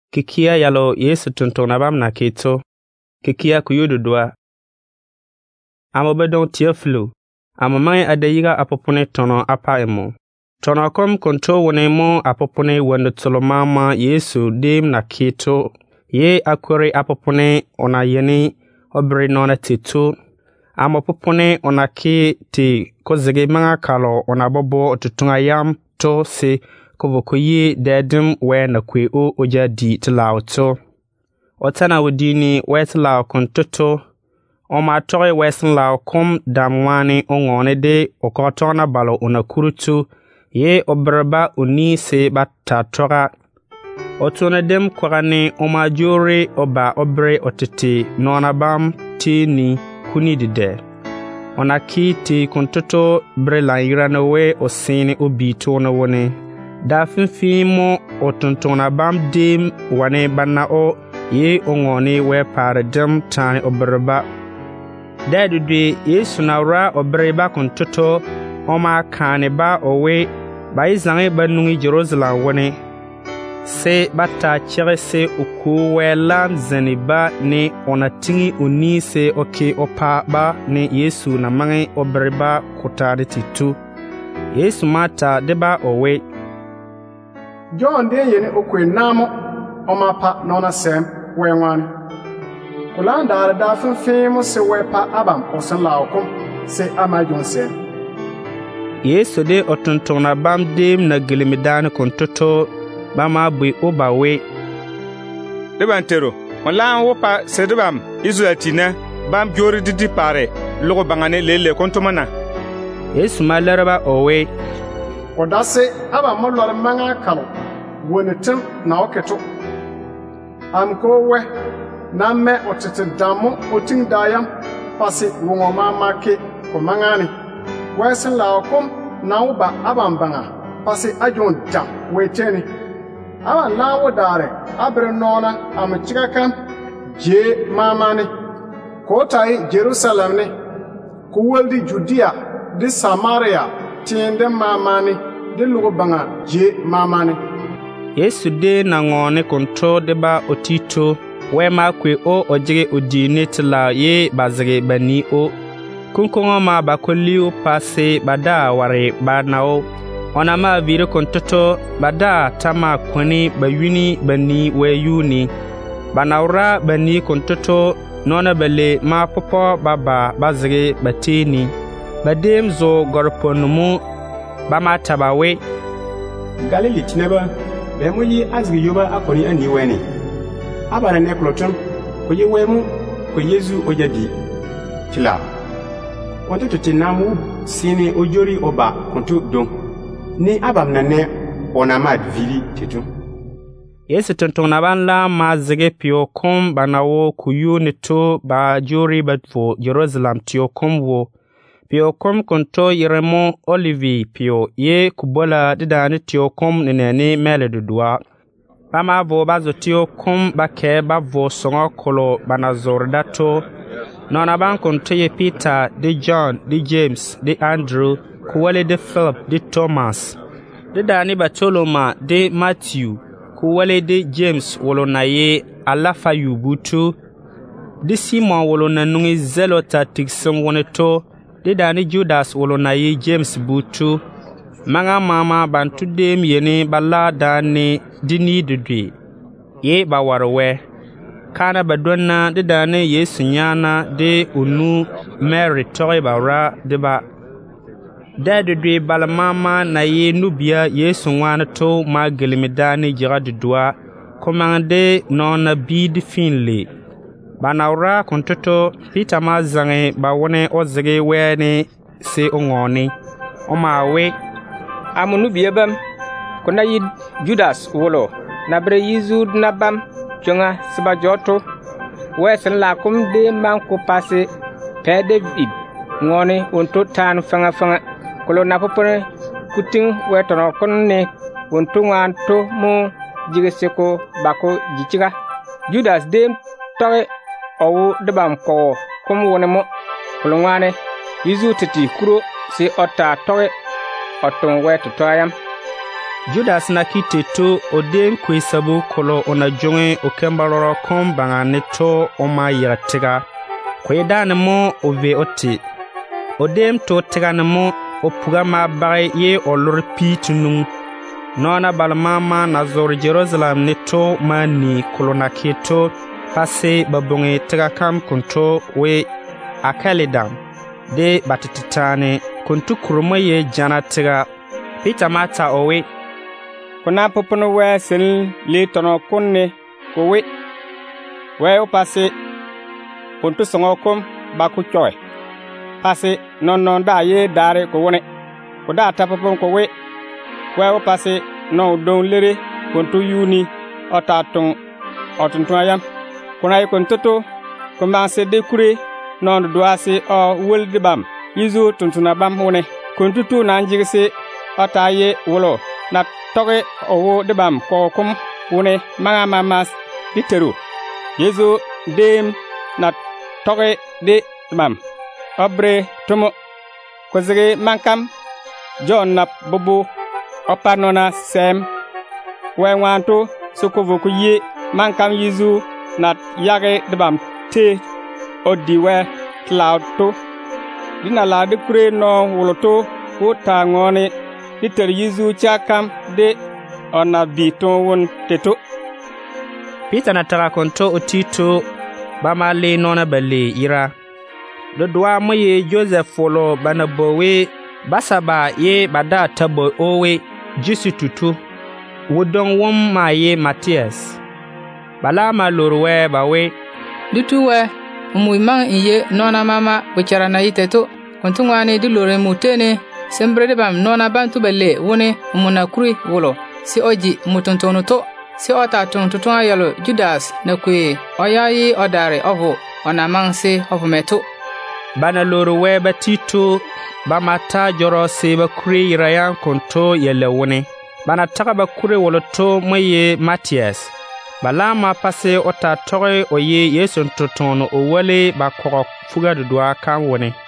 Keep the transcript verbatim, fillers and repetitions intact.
kikia yalo Yesu tuntuna bam na kito kikia kuyududwa amo bedon tiaflu amo mai adayiga apopone tono apa emo tono kom konto wonemo apopone wando tolomama Yesu dim na kito ye akwere apopone ona yeni obre nona titu amo popone ona ki ti kozege manga kalo ona bobo otutunga yam to se kovokoye dedim we na kwe o oja di tlauto otana wodini wetlaw kontoto o ma toy weslaw kom damwani ongone de okotona balo ona kurutu ye obraba oni se batta tora otona dem korane o ma jore oba obre otete nona bam tini kuni dide ona kiti kontoto brela iranowe osini obito na wone da finfimo otontona bam dim wane banna o ye ongoni we paradem tani obreba dadudwe Yesu nawra obreba kontoto oma kane ba owe ba izange banungi Jerusalem wone se bata chere se uku welam zaniba ne onatingi uni se oke opa ba ne Yesu na mange obreba kotade titu Yesu mata deba owe John de yene okwe namo omapa nona sem wenwani kulanda da finfimo se wepa abam osan laokom se amajon sem Yesu de otontona bam dim na gilimidan kontoto bama bui obawe debantero onlan wopa sedbam Israelina bam jori didi pare logo bangane lele kontomana Yesu malaraba owe odase aba molor manga kalo wonetem na oketo am ko we na me otete damu otin dayam pasi wongoma make ko mangani wesin la okom na uba abambanga pasi ajon dam weteni aba lawo dare abre nona am chikakan je mamani ko tai Jerusalem ne ko woldi Judea di Samaria tiende mamani di lugo banga je mamani Yesu de na ngone konto deba otito we ma kwe o ojige odine tla ye bazege bani o kunkongo ma bakoli o passe bada ware banao ona ma vire kontoto bada tama kwani bayuni bani we yuni banaura bani kontoto nona bele ma popo baba bazege batini badem zo gorponumu bama tabawe Galili tineba bemu yi azgi yoba akoni ani weni abana ne kloton ko yi wemu ko Yesu ojadi tila wonto tinamu sini ojori oba konto don ni abam nane ona mad vili titu Yesu tontona ban la ma zege pio kom banawo kuyu neto ba jori batfo Jerusalem tio komwo pio kom konto yeremo olivi pio ye kubola didani tio kom nenene mele dudwa bama vo bazo tio kom bake bavo songo kolo banazordato nona ban konto ye Peter de John de James de Andrew kuwale de Philip de Thomas didani Bartoloma de Matthew kuwale de James wolonaye alafa yubutu de Simon wolona nungi zelota tikson woneto de dani Judas wolonaye James butu manga mama bantu dem yene balla dani dini dudwe ye bawarwe kana badonna de dani Yesu nyana de unu Mary toy bara de ba dadudwe bala mama na ye nubia Yesu ngwana to ma gelimidani jira dudwa komande nona bid finle banaura kontoto Peter ma zange ba wone ozege wene se ongoni o mawe amunu biebam kona yi Judas wolo na bre yizu na bam jonga sba joto wesen la kum de man ko passe pe David ngoni onto tan fanga fanga kolo na popone kutin wetono konne onto nganto mo jige seko bako jichiga Judas dem tawe owu debam ko kum wonemo kolo ngane yizu titi kuro si otta tawe oton weto toyam Judas na kite to odem kwisabu kolo ona jonge o kembaloro kom banga neto o ma yatiga kweda ne mo ove oti odem to tiga ne mo o puga ma bare ye o lor pitunu nona balmama na zor Jerusalem neto mani kolona keto pase babonge tiga kam kunto we akalidam de batitane kuntu kurumaye jana tiga Peter mata owe kuna popono we sel le tono kunne ko we we o passe pontu songo kom ba ku choy passe non non da ye dare ko woni ko da ta popon ko we we o passe no don lere pontu yuni o ta ton o ton toyam kuna ko toto ko ma se dekure non do ase o wolde bam yizo tontuna bam woni ko tutu nan jigse o ta ye wolo na toge owo de bam ko kum wone manga mamas diteru yezu dem na toge de bam obre tomo ko zege mankam John na bobo opanona sem wenwanto sokovo ku ye mankam yezu na yage de bam te odiwe cloud to dina la de kure no woloto ko tangone Peter Yesu chakam de ona biton won teto Peter na tara konto otito bama le nona bale ira do doa moye Joseph folo bana bowe basaba ye bada tabo owe jisu tutu wodon wom maye Matthias bala ma lorwe bawe dutuwe umuimang iye nona mama wichara na iteto kontungwane du lore mutene sembrede bam nona bantu belle wone umuna kuri wolo si oji mutontono to si ota tontoton ayalo Judas na kwe oyayi odare ovo ona manse ovo meto bana loro weba tito bamata joro seba kuri rayan konto yele wone bana takaba kuri wolo to moye Matthias balama pase ota toge oye Yesu ntotono o wale ba koko fuga dudwa kan wone